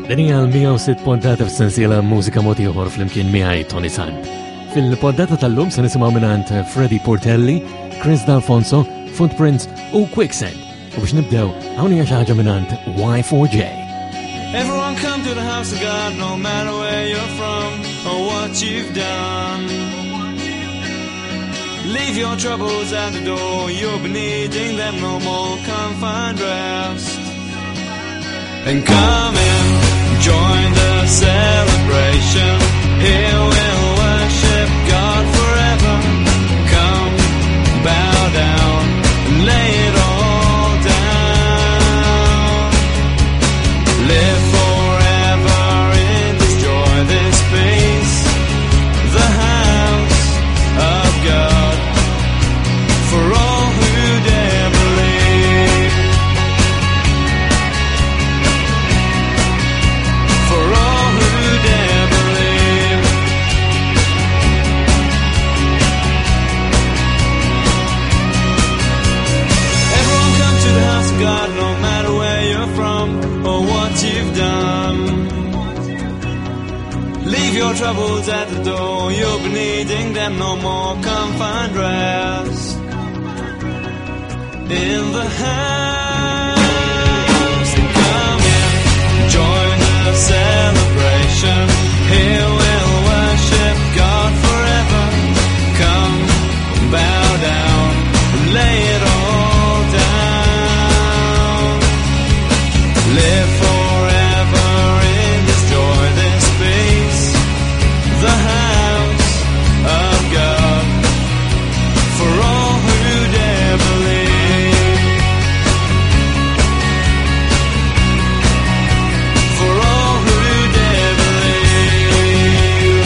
Dinja l-106 poddata f'sensiela mużika moti uħor fl-imkien miħaj Tony Sant. Fil-poddata tal-lum se nisimaw minant Freddie Portelli, Chris D'Alfonso, Footprints u Quicksand. U biex nibdew, għawni xaħġa minant Y4J. Everyone come to the house of God, no matter where you're from or what you've done. Leave your troubles at the door, you'll be needing them no more, come find rest. And come in, join the celebration, here we'll worship God forever. Come, bow down, and lay it all down. Live forever in this joy, this peace, the house of God, for all who dare believe. For all who dare believe. Everyone come to the house of God, no matter where you're from or what you've done. Leave your troubles at the door, you'll be needing them no more, come find rest in the house. And come in, join the celebration, here we'll worship God forever. Come, bow down, and lay it all down. Live forever in this joy, this peace, the house of God, for all who dare believe. For all who dare believe.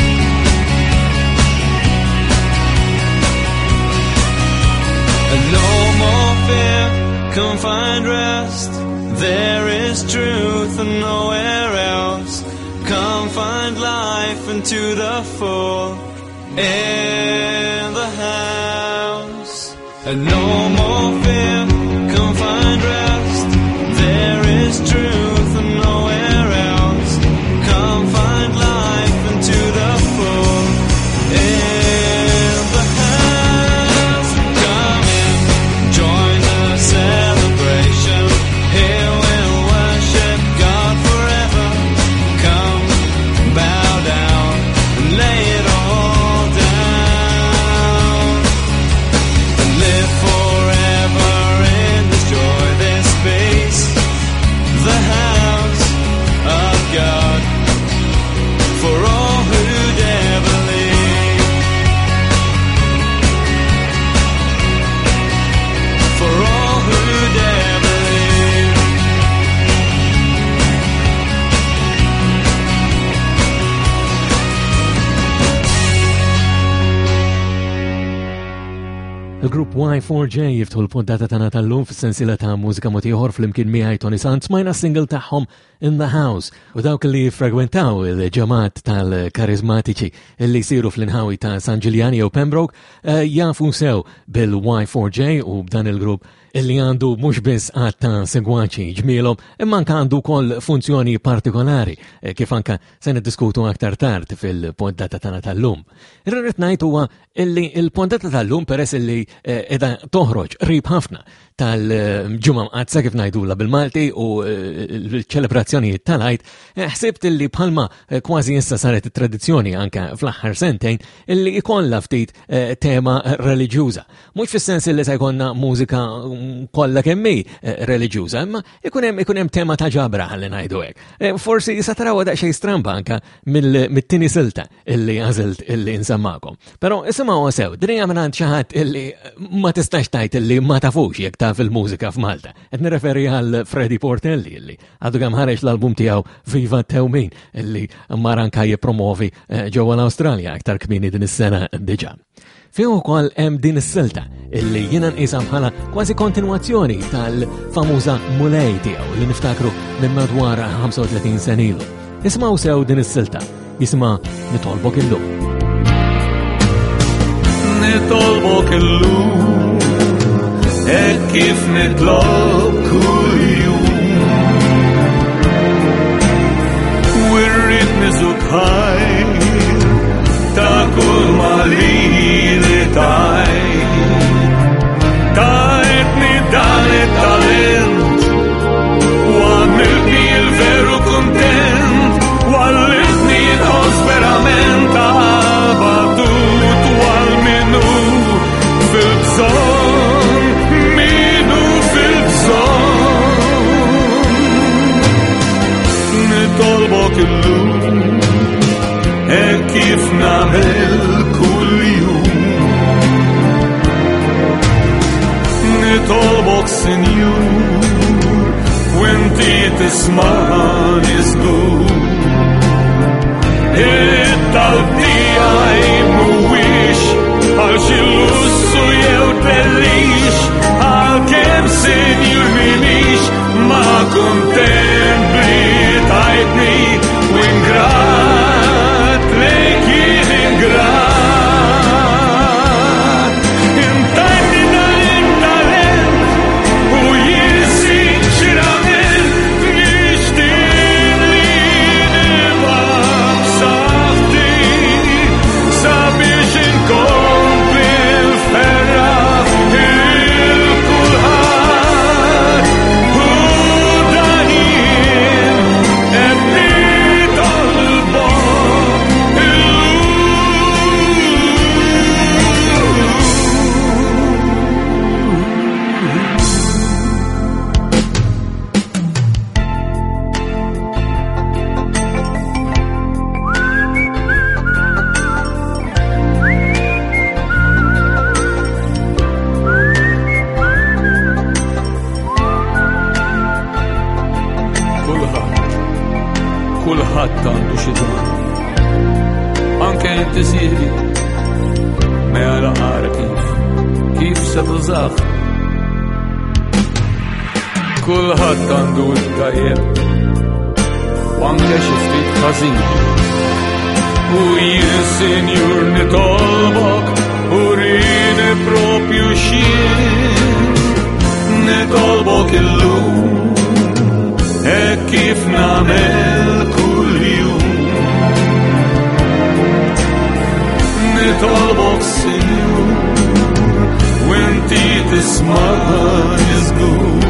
And no more fear, come find rest. There is truth and nowhere else. Come find life into the full in the house. And no more fear, come find rest. There is truth and nowhere else. Come find life into the full in the house. Come in, join the celebration. Here we'll worship God forever. Come, bow down, and lay it all down. And live forever in this joy, this peace, the house of God, for all who dare believe. For all who dare believe. Il-grupp Y4J jiftħu l-poddata tana tal-lum fis-sensiela ta' mużika motiħor fl-imkien miħaj Tony Sant smajna single tagħhom In the House u dawk li fragmentaw il-ġamat tal-karizmatiċi li jsiru fl-inħawi ta' San Giuliani u Pembroke jafu sew bil-Y4J u b'dan il-grupp illi għandu mhux biss għatta segwaċi ġmielhom imma anke għandu wkoll funzjoni partikolari kif anke se niddiskutu aktar tard fil-poddata tagħna tal-lum. Irrid ngħid huwa illi il-poddata tal-lum peress illi qiegħda toħroġ qrib ħafna tal-ġumma mqazza kif ngħidula bil-Malti u l-ċelebrazzjonijiet tal-Għid, ħsibt illi bħalma kważi issa saret it-tradizzjoni anke fl-aħħar sentejn illi ikollha ftit tema reliġjuża. Mhux fis-sens illi se jkollna mużika kollha kemm hi reliġjuża, imma ikun hemm tema ta' ġabra ħalli ngħidu hekk. Forsi sa tarawha daqsxejn stramba anke mit-tieni silta illi għażilt illi nsemmakom. Però isimgħu sew, din hija mingħand xi ħadd illi ma tistax tgħid illi ma tafux jekk taf il-mużika f'Malta. Qed nirreferi għal Freddie Portelli illi għadu kemm ħareġ l-album tiegħu Viva Tewmin illi mar anke jippromovi ġewwa l-Awstralja aktar kmieni din is-sena diġà. Fih ukoll hemm din is-silta illi jiena nqisha bħala kważi kontinwazzjoni tal-famuża Mulej tiegħu li niftakru minn madwar 35 sen ilu. Ismgħu sew din is-silta, jisimha Nitolbok illum. Nitolbok illum, hekk kif nitlob kull jum. bħajr ta' kull ma li tajtni dan it-talent u għamiltni il-veru kontent u għallitni nħoss verament għal-batut u għal-minu fil-bżon, minu fil-bżon. Nitolbok illum kif namel kull jum. Nitolbok Senjur u inti tismani żgur. It-talbija mhuwiex għal xi lussu jew tellix, għalkemm Senjur minix ma' kuntent bli tajtni u ingrat lejk jien ingrat. Intajtni dan it-talent u jien sinċerament nixtieq li nibqa' b'saħħti sabiex inkompli nferraħ il-kulħadd u dan jien qed nitolbok kulħadd għandu xi dan. Anke inti sieħbi mela ara kif se tużah. Kulħadd għandu l-tajjeb u anke xi ftit ħażin. U jien Senjur nitolbok u rini propju xien. Nitolbok illum kif namel kull jum. Nitolbok Senjur u inti tismani żgur.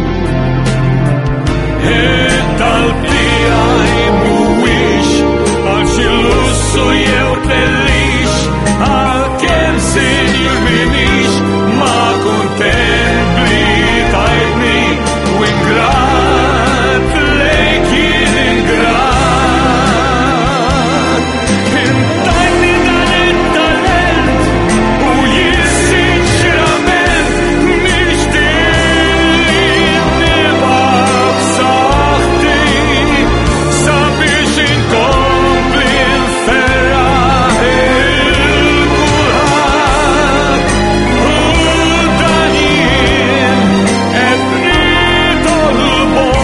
It-talbija mhuwiex għal xi lussu jew tellix, għalkemm Senjur minix ma' kuntent bli tajtni u ingrat lejk jien ingrat. Intajtni dan it-talent u jien sinċerament nixtieq li nibqa' b'saħħti sabiex inkompli nferraħ il-kulħadd u dan jien qed nitolbok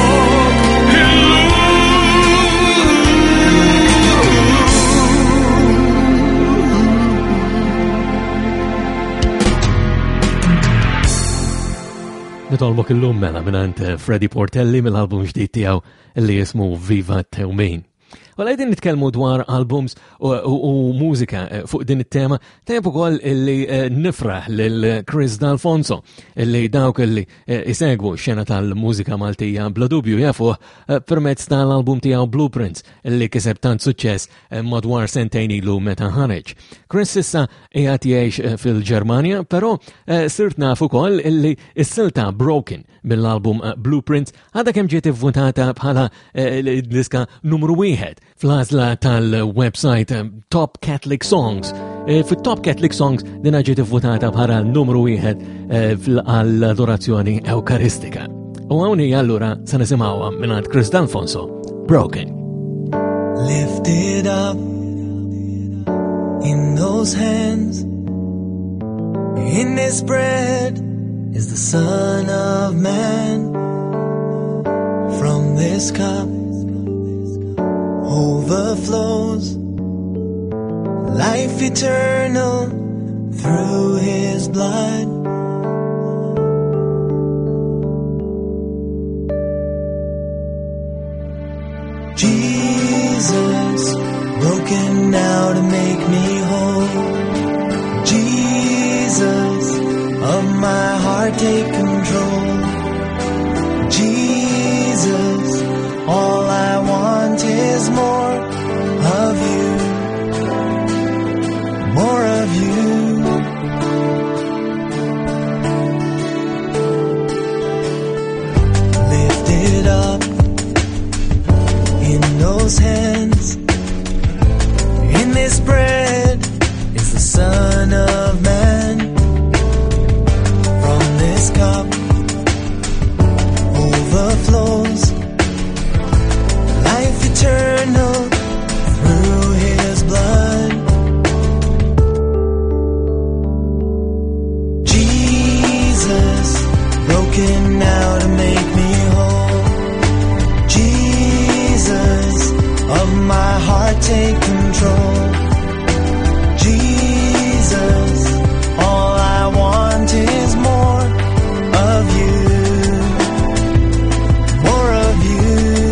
Nitolbok illum mela minant Freddie Portelli mill-album ġdid tiegħu li jismu Viva Tewmin. Wala għedin nitkellmu dwar albums u mużika fuq din it-tema, tajb ukoll illi nifraħ lil Chris D'Alfonso illi dawk illi isegwu xena tal-mużika Maltija bla dubju jafuh permezz tal-album tiegħu Blueprints illi kiseb tant suċċess madwar sentejn ilu meta ħareġ. Chris issa qiegħed jgħix fil-Ġermanja, però sirt naf ukoll illi s-silta Broken mill-album Blueprints għadha kemm ġiet ivvutata bħala diska numru 1 fl-għażla tal-website Top Catholic Songs. Fit-Top Catholic Songs din ġiet ivvutata bħala numru 1 għall-adorazzjoni Ewkaristika. U hawnhi allura se nisimgħuha mingħand Chris D'Alfonso, Broken. Lifted up in those hands, in this bread is the Son of Man. From this cup overflows life eternal through his blood. Jesus, broken now to make me whole. Jesus, of my heart take control. Jesus, all I want is more of you, more of you. Lifted up in those hands, in this bread is the Son of Man. From this cup overflows life eternal through his blood. Jesus, broken now to make me whole. Jesus, of my heart take control. Jesus, all I want is more of you, more of you.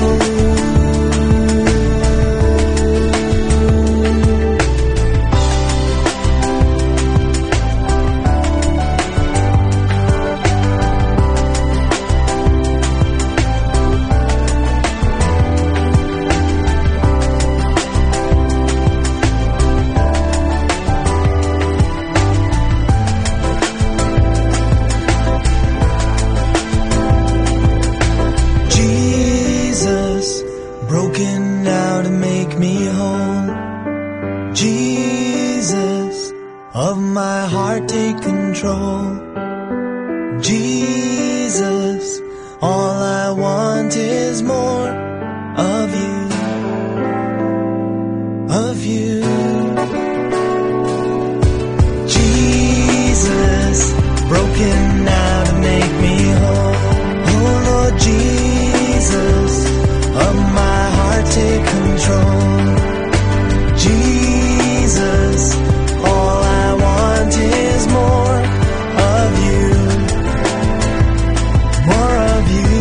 Broken now to make me whole. Jesus, of my heart take control. Jesus, all I want is more of you, of you. Jesus, broken now to make me whole. Oh Lord Jesus, of my heart take control. Jesus, all I want is more of you, more of you.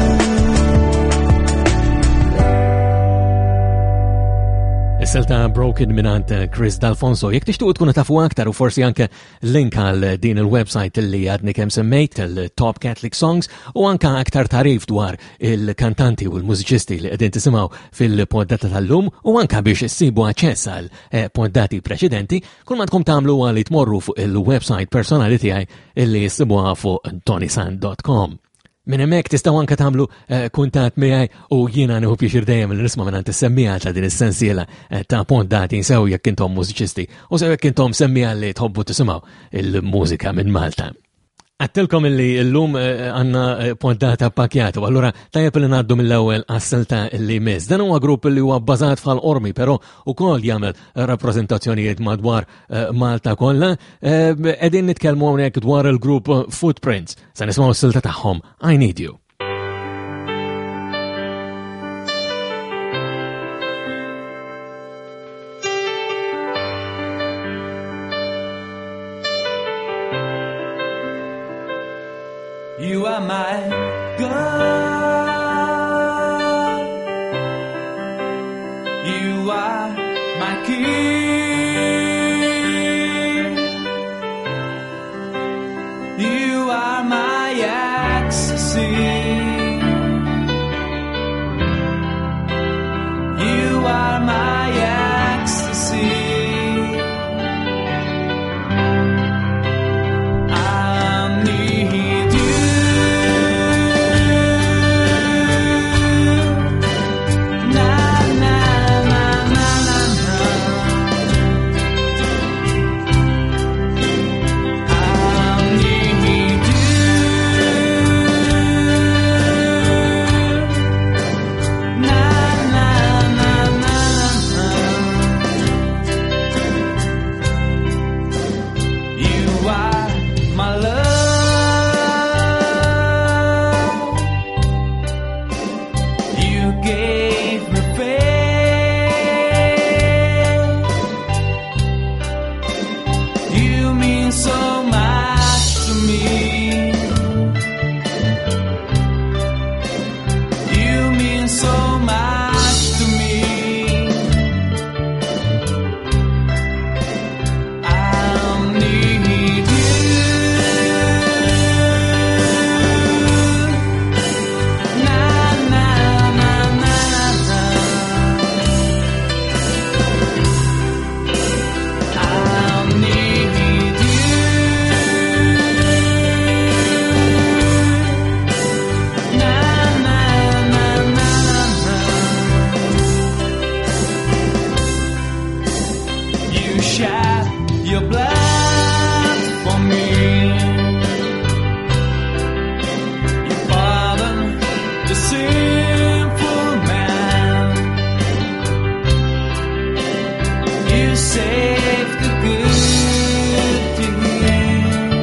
Is-silta Broken minant Chris D'Alfonso. Jekk tixtuq tkunu tafu aktar u forsi anke link għal din il-website li għadni kemm semmejt il-Top Catholic Songs u anke aktar tarif dwar il-kantanti u l-mużiċisti li qegħdin tisimgħu fil-poddata tal-lum u anke biex issibu aċċess għal poddati preċedenti, kull ma tkun tagħmlu għal tmorru fuq il-website personali tiegħi illi issibuha fuq tonisan.com. Minn hemmhekk tistgħu anke tagħmlu kuntatt miegħi u jiena nieħu pjaċir dejjem li nisma' minn is-semmija ta' din is-sensiela ta' poddati nsew jekk intom mużiċisti u sew jekk intom semmija li tħobbu tisimgħu il-mużika minn Malta. Għattilkom illi l-lum għanna poddata pakjatu, allura tajjeb li ngħaddu mill-ewwel għas-silta illi miss. Dan huwa grupp li huwa bbażat fal-Qormi, però ukoll jagħmel rappreżentazzjonijiet madwar Malta kollha. Qegħdin nitkellmu hawnhekk dwar il-grupp Footprints. Se nisimgħu s-silta tagħhom I Need You. You are my God. You are my King. You are my ecstasy. You are my ecstasy. saved the good deal.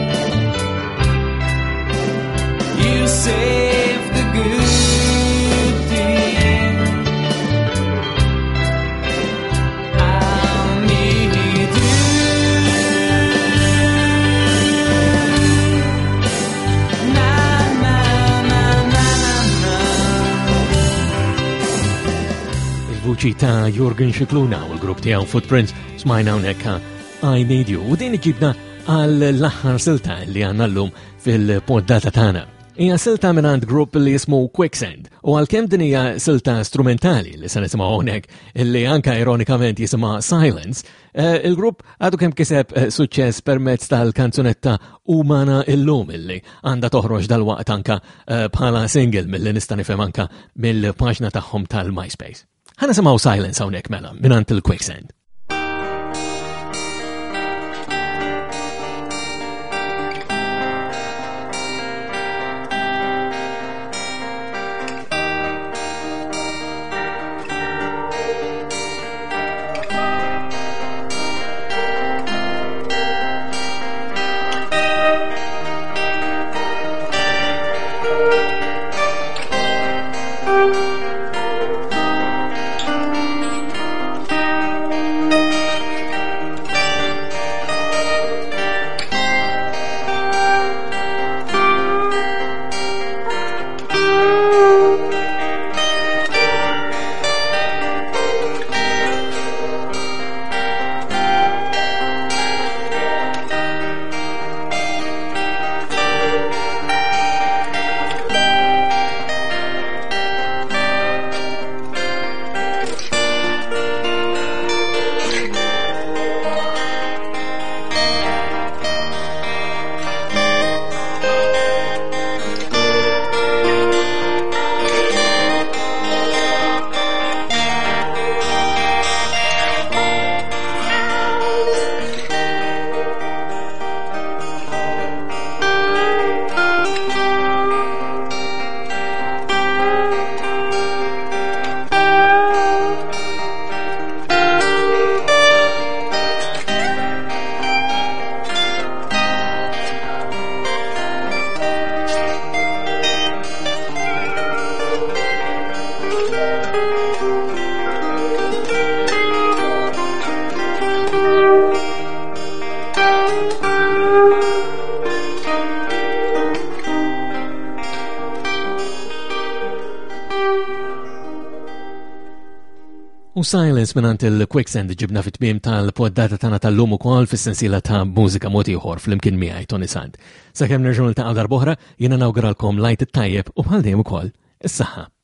You saved the good deal. I'll need you. Na na na na na. Il-vuċi ta' Jürgen Scicluna u l-grupp tiegħu Footprints smajna hawnhekk I Need You. U din iġibna għall-aħħar silta li għandna llum fil-poddata tagħna. Hija silta mingħand grupp li jismu Quicksand u għalkemm din hija silta strumentali li se nisimgħu hawnhekk illi anke ironikament jisimha Silence, il-grupp għadu kemm kiseb suċċess permezz tal-kanzunetta Umana illum illi għandha toħroġ dal-waqt anke bħala single milli nista' nifhem anke mill-paġna tagħhom tal-MySpace. Ħa nisimgħu Silence hawnhekk mela mingħand il-Quicksand. U Silence minant il-Quicksand ġibna fit-tmiem tal-poddata tagħna tal-lum ukoll fis-sensiela ta' mużika mod ieħor flimkien miegħi Tony Sant. Sakemm nerġgħu niltaqgħu darb'oħra, jiena nawguralkom lajt it-tajjeb u bħal dejjem ukoll is-saħħa.